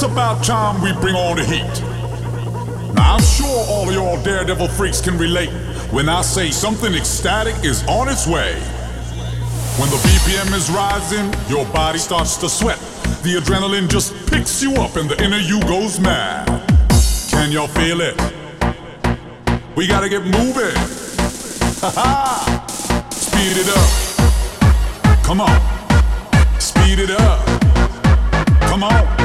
about time we bring on the heat. Now I'm sure all of y'all daredevil freaks can relate when I say something ecstatic is on its way. When the BPM is rising, your body starts to sweat. The adrenaline just picks you up and the inner you goes mad. Can y'all feel it? We gotta get moving. Ha-ha! Speed it up. Come on. Speed it up. Come on.